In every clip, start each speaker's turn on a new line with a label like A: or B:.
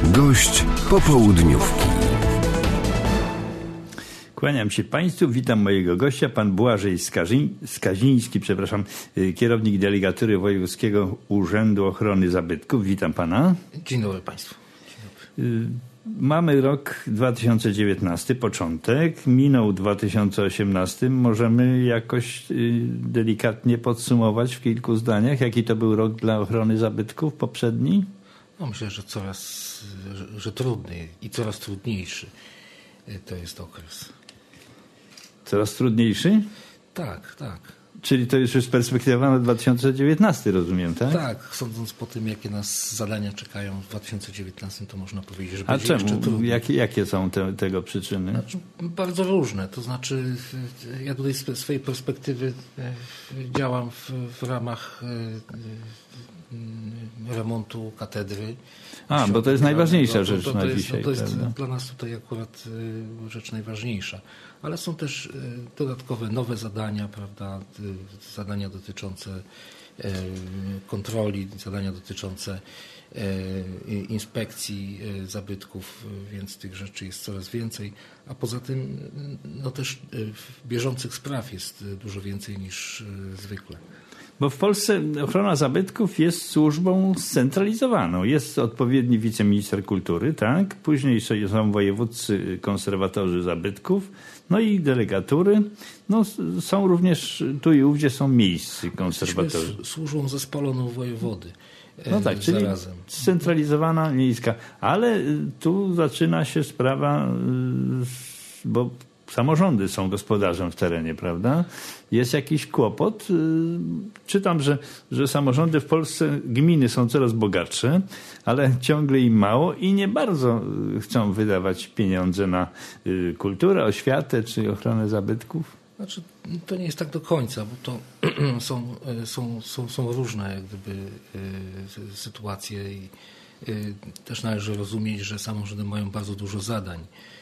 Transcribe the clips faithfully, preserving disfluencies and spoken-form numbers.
A: Gość popołudniówki.
B: Kłaniam się Państwu, witam mojego gościa, pan Błażej Skaziń, Skaziński, przepraszam, kierownik delegatury Wojewódzkiego Urzędu Ochrony Zabytków. Witam pana.
C: Dzień dobry Państwu. Dzień dobry.
B: Mamy rok dwa tysiące dziewiętnasty, początek, minął dwa tysiące osiemnasty. Możemy jakoś delikatnie podsumować w kilku zdaniach, jaki to był rok dla ochrony zabytków poprzedni?
C: No myślę, że coraz, że, że trudny i coraz trudniejszy to jest okres.
B: Coraz trudniejszy?
C: Tak, tak.
B: Czyli to już jest perspektywa na dwa tysiące dziewiętnasty, rozumiem, tak?
C: Tak, sądząc po tym, jakie nas zadania czekają w dwa tysiące dziewiętnastym, to można powiedzieć, że
B: A
C: będzie
B: czemu?
C: jeszcze trudniej.
B: Jakie, jakie są te, tego przyczyny?
C: Znaczy, bardzo różne. To znaczy, ja tutaj z swojej perspektywy działam w, w ramach remontu katedry.
B: A, bo to jest najważniejsza
C: to,
B: rzecz
C: to, to
B: na
C: jest,
B: dzisiaj.
C: To jest
B: prawda?
C: dla nas tutaj akurat rzecz najważniejsza. Ale są też dodatkowe nowe zadania, prawda? Zadania dotyczące kontroli, zadania dotyczące inspekcji zabytków, więc tych rzeczy jest coraz więcej. A poza tym no też bieżących spraw jest dużo więcej niż zwykle.
B: Bo w Polsce ochrona zabytków jest służbą scentralizowaną. Jest odpowiedni wiceminister kultury, tak? Później są wojewódzcy konserwatorzy zabytków, no i delegatury. No, są również tu i ówdzie są miejscy konserwatorzy.
C: Jesteśmy służbą zespoloną wojewody.
B: No tak, czyli
C: zarazem.
B: scentralizowana, miejska. Ale tu zaczyna się sprawa, bo samorządy są gospodarzem w terenie, prawda? Jest jakiś kłopot. Czytam, że, że samorządy w Polsce, gminy są coraz bogatsze, ale ciągle im mało i nie bardzo chcą wydawać pieniądze na kulturę, oświatę czy ochronę zabytków.
C: Znaczy, to nie jest tak do końca, bo to są, są, są, są różne jak gdyby sytuacje i też należy rozumieć, że samorządy mają bardzo dużo zadań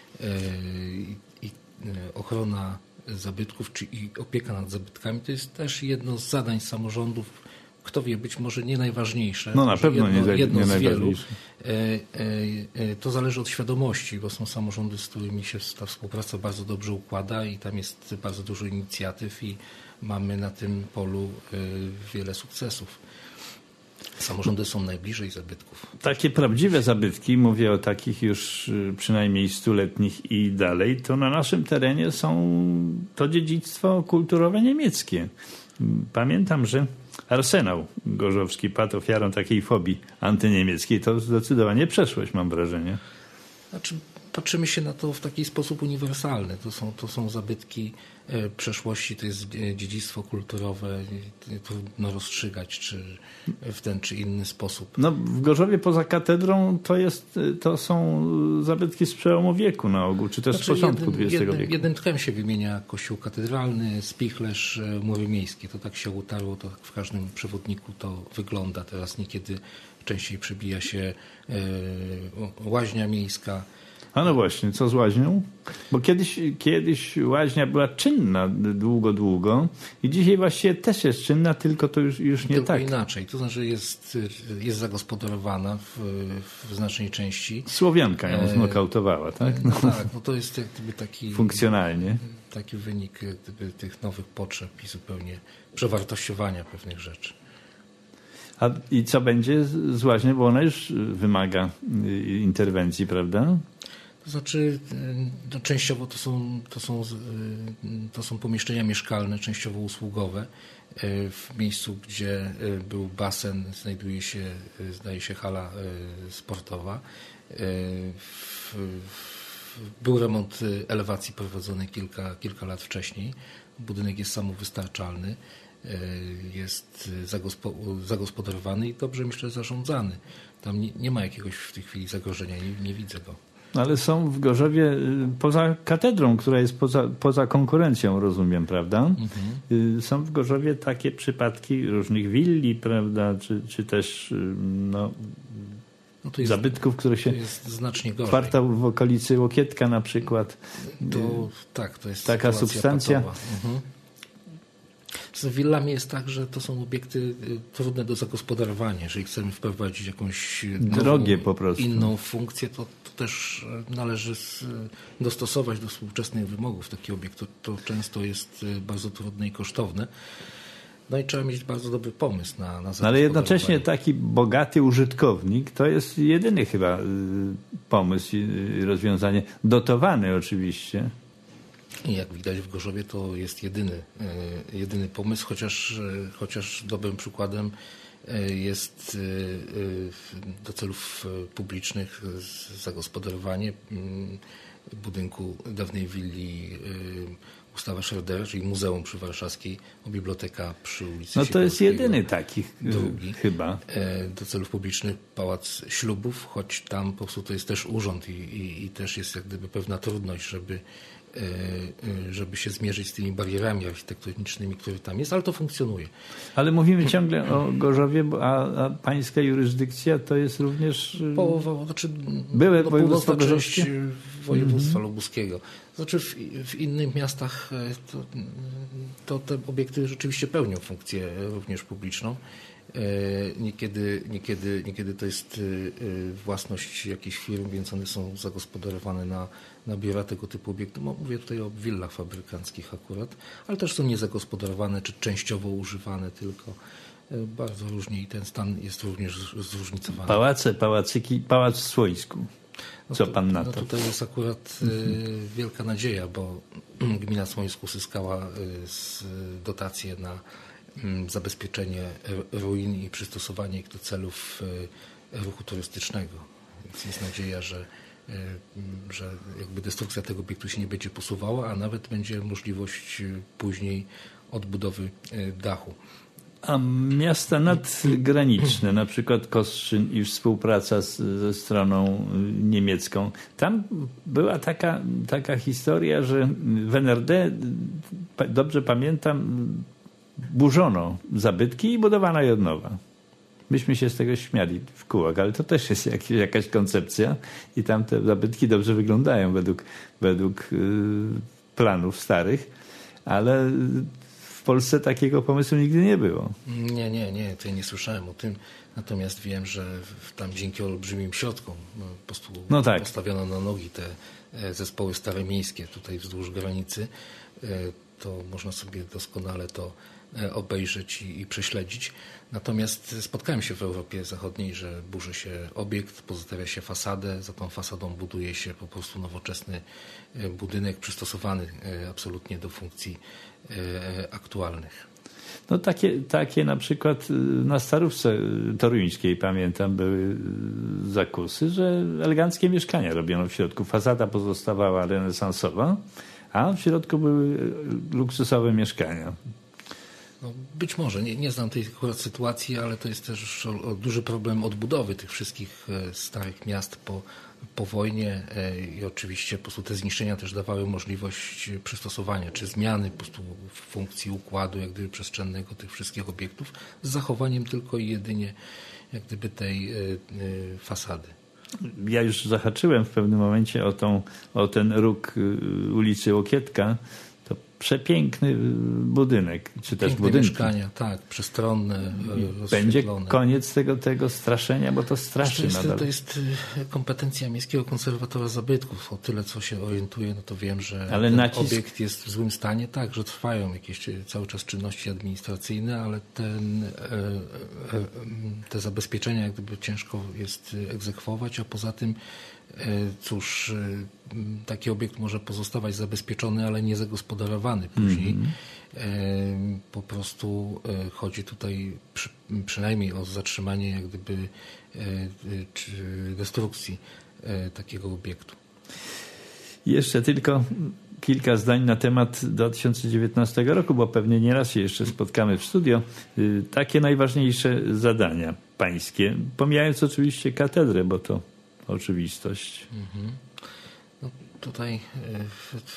C: i, i ochrona zabytków czy i opieka nad zabytkami to jest też jedno z zadań samorządów. Kto wie, być może nie najważniejsze.
B: No na pewno
C: jedno,
B: nie,
C: jedno
B: nie
C: z
B: najważniejsze.
C: Wielu. E, e, to zależy od świadomości, bo są samorządy, z którymi się ta współpraca bardzo dobrze układa i tam jest bardzo dużo inicjatyw i mamy na tym polu e, wiele sukcesów. Samorządy są najbliżej zabytków. Takie
B: prawdziwe zabytki, mówię o takich już przynajmniej stuletnich i dalej, to na naszym terenie są to dziedzictwo kulturowe niemieckie. Pamiętam, że Arsenał Gorzowski padł ofiarą takiej fobii antyniemieckiej. To zdecydowanie przeszłość, mam wrażenie.
C: Znaczy, patrzymy się na to w taki sposób uniwersalny. To są, to są zabytki e, przeszłości, to jest dziedzictwo kulturowe. Trudno rozstrzygać, czy w ten czy inny sposób.
B: No, w Gorzowie poza katedrą to, jest, to są zabytki z przełomu wieku na ogół, czy też znaczy, z początku
C: jednym,
B: dwudziestego
C: jednym,
B: wieku.
C: Jednym tchem się wymienia Kościół katedralny, Spichlerz, mury miejskie. To tak się utarło, to w każdym przewodniku to wygląda. Teraz niekiedy częściej przebija się e, łaźnia miejska.
B: A no właśnie, co z łaźnią? Bo kiedyś, kiedyś łaźnia była czynna długo, długo i dzisiaj właściwie też jest czynna, tylko to już, już nie
C: tylko
B: tak.
C: inaczej. To znaczy jest, jest zagospodarowana w, w znacznej części.
B: Słowianka ją znokautowała, tak?
C: No, no tak, no to jest jak gdyby taki...
B: Funkcjonalnie.
C: Taki wynik jak gdyby tych nowych potrzeb i zupełnie przewartościowania pewnych rzeczy.
B: A i co będzie z łaźnią, bo ona już wymaga interwencji, prawda?
C: To znaczy, no, częściowo to są, to, są, to są pomieszczenia mieszkalne, częściowo usługowe. W miejscu, gdzie był basen, znajduje się, zdaje się, hala sportowa. Był remont elewacji prowadzony kilka, kilka lat wcześniej. Budynek jest samowystarczalny, jest zagospodarowany i dobrze, myślę, zarządzany. Tam nie, nie ma jakiegoś w tej chwili zagrożenia, nie, nie widzę go.
B: Ale są w Gorzowie poza katedrą, która jest poza, poza konkurencją, rozumiem, prawda? Mhm. Są w Gorzowie takie przypadki różnych willi, prawda, czy, czy też no, no to jest, zabytków, które się...
C: To jest znacznie gorzej.
B: Kwartał w okolicy Łokietka na przykład.
C: To, tak, to jest
B: taka substancja.
C: Mhm. Z willami jest tak, że to są obiekty trudne do zagospodarowania. Jeżeli chcemy wprowadzić jakąś
B: drogie
C: nową,
B: po prostu
C: inną funkcję, to, to też należy z, dostosować do współczesnych wymogów. Taki obiekt to, to często jest bardzo trudne i kosztowne. No i trzeba mieć bardzo dobry pomysł na, na zagospodarowanie.
B: Ale jednocześnie taki bogaty użytkownik to jest jedyny chyba pomysł i rozwiązanie. Dotowany oczywiście.
C: I jak widać w Gorzowie to jest jedyny, jedyny pomysł, chociaż, chociaż dobrym przykładem jest do celów publicznych zagospodarowanie budynku dawnej willi Gustawa Schroedera, czyli Muzeum przy Warszawskiej, Biblioteka przy ulicy
B: No to jest
C: Sikorskiego.
B: jedyny taki
C: Drugi.
B: chyba.
C: Do celów publicznych Pałac Ślubów, choć tam po prostu to jest też urząd i, i, i też jest jak gdyby pewna trudność, żeby żeby się zmierzyć z tymi barierami architektonicznymi, które tam jest, ale to funkcjonuje.
B: Ale mówimy ciągle o Gorzowie, a, a pańska jurysdykcja to jest również...
C: Połowa, znaczy
B: były
C: no,
B: województwo
C: część
B: gorzowskie?
C: województwa mm-hmm. lubuskiego. Znaczy w, w innych miastach to, to te obiekty rzeczywiście pełnią funkcję również publiczną. Niekiedy, niekiedy, niekiedy to jest własność jakichś firm, więc one są zagospodarowane na, na biura tego typu obiektu. Mówię tutaj o willach fabrykanckich akurat, ale też są niezagospodarowane, czy częściowo używane tylko. Bardzo różnie i ten stan jest również zróżnicowany.
B: Pałace, pałacyki, pałac w Słońsku. Co
C: no
B: pan na to?
C: No tutaj jest akurat y, wielka nadzieja, bo gmina Słońsk uzyskała y, dotację na zabezpieczenie ruin i przystosowanie ich do celów ruchu turystycznego. Więc jest nadzieja, że, że jakby destrukcja tego obiektu się nie będzie posuwała, a nawet będzie możliwość później odbudowy dachu.
B: A miasta nadgraniczne, na przykład Kostrzyn i współpraca z, ze stroną niemiecką, tam była taka, taka historia, że w N R D, dobrze pamiętam, burzono zabytki i budowano je od nowa. Myśmy się z tego śmiali w kółach, ale to też jest jak, jakaś koncepcja i tam te zabytki dobrze wyglądają według, według yy, planów starych, ale w Polsce takiego pomysłu nigdy nie było.
C: Nie, nie, nie, to ja nie słyszałem o tym. Natomiast wiem, że tam dzięki olbrzymim środkom no, po prostu
B: no tak.
C: postawiono na nogi te zespoły stare miejskie tutaj wzdłuż granicy. To można sobie doskonale to obejrzeć i, i prześledzić. Natomiast spotkałem się w Europie Zachodniej, że burzy się obiekt, pozostawia się fasadę, za tą fasadą buduje się po prostu nowoczesny budynek przystosowany absolutnie do funkcji aktualnych.
B: No takie, takie na przykład na Starówce Toruńskiej, pamiętam, były zakusy, że eleganckie mieszkania robiono w środku. Fasada pozostawała renesansowa, a w środku były luksusowe mieszkania.
C: No, być może, nie, nie znam tej akurat sytuacji, ale to jest też o, o duży problem odbudowy tych wszystkich e, starych miast po, po wojnie e, i oczywiście po prostu te zniszczenia też dawały możliwość przystosowania czy zmiany po prostu funkcji układu jak gdyby przestrzennego tych wszystkich obiektów z zachowaniem tylko i jedynie jak gdyby tej e, e, fasady.
B: Ja już zahaczyłem w pewnym momencie o, tą, o ten róg ulicy Łokietka. To przepiękny budynek, czy też
C: Piękne
B: budynki.
C: mieszkania, tak, przestronne,
B: Będzie koniec tego, tego straszenia, bo to straszy
C: to jest,
B: nadal.
C: To jest kompetencja Miejskiego Konserwatora Zabytków. O tyle, co się orientuję, no to wiem, że
B: ale
C: ten
B: nacisk...
C: obiekt jest w złym stanie. Tak, że trwają jakieś cały czas czynności administracyjne, ale ten, te zabezpieczenia jak gdyby ciężko jest egzekwować, a poza tym cóż, taki obiekt może pozostawać zabezpieczony, ale nie zagospodarowany później. Mm-hmm. Po prostu chodzi tutaj przy, przynajmniej o zatrzymanie jak gdyby czy destrukcji takiego obiektu.
B: Jeszcze tylko kilka zdań na temat dwa tysiące dziewiętnastego roku, bo pewnie nieraz się jeszcze spotkamy w studio. Takie najważniejsze zadania pańskie, pomijając oczywiście katedrę, bo to oczywistość.
C: Mhm. No, tutaj y, y,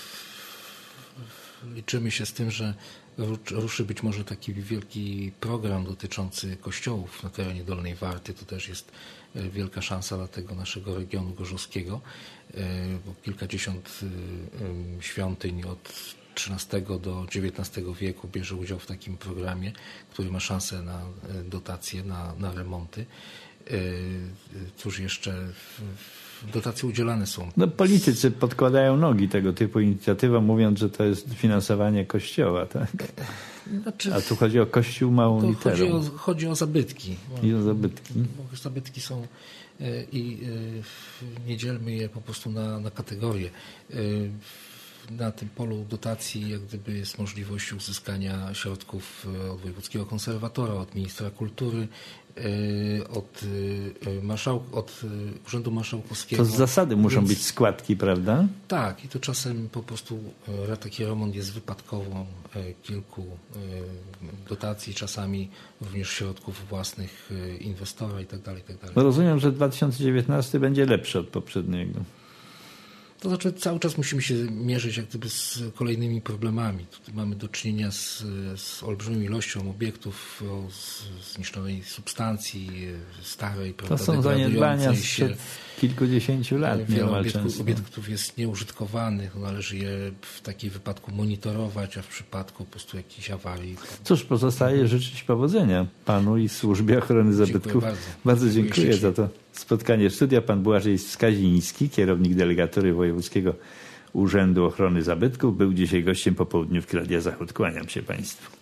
C: y, liczymy się z tym, że ruszy być może taki wielki program dotyczący kościołów na terenie Dolnej Warty. To też jest wielka szansa dla tego naszego regionu gorzowskiego, bo kilkadziesiąt świątyń od trzynastego do dziewiętnastego wieku bierze udział w takim programie, który ma szansę na dotacje, na, na remonty. Cóż jeszcze, dotacje udzielane są.
B: No, politycy podkładają nogi tego typu inicjatywom, mówiąc, że to jest finansowanie Kościoła, tak? Znaczy, a tu chodzi o Kościół małą literą.
C: Chodzi o, chodzi o zabytki.
B: I o zabytki.
C: Bo zabytki są i nie dzielmy je po prostu na, na kategorie. Na tym polu dotacji jak gdyby jest możliwość uzyskania środków od wojewódzkiego konserwatora, od ministra kultury, od, marszał, od Urzędu Marszałkowskiego.
B: To z zasady muszą
C: Więc,
B: być składki, prawda?
C: Tak, i to czasem po prostu taki remont jest wypadkową kilku dotacji, czasami również środków własnych inwestora i tak dalej, i tak dalej.
B: No rozumiem, że dwa tysiące dziewiętnasty będzie lepszy od poprzedniego.
C: To znaczy cały czas musimy się mierzyć jak gdyby z kolejnymi problemami. Tutaj mamy do czynienia z, z olbrzymią ilością obiektów o zniszczonej substancji, starej,
B: to są zaniedbania sprzed kilkudziesięciu lat.
C: Wiele obiektów, obiektów jest nieużytkowanych, należy je w takim wypadku monitorować, a w przypadku po prostu jakiejś awarii.
B: Cóż, pozostaje życzyć powodzenia panu i służbie ochrony zabytków.
C: Dziękuję bardzo.
B: Bardzo dziękuję, dziękuję za to spotkanie studia. Pan Błażej Skaziński, kierownik delegatury Wojewódzkiego Urzędu Ochrony Zabytków, był dzisiaj gościem popołudniówki Radia Zachód. Kłaniam się państwu.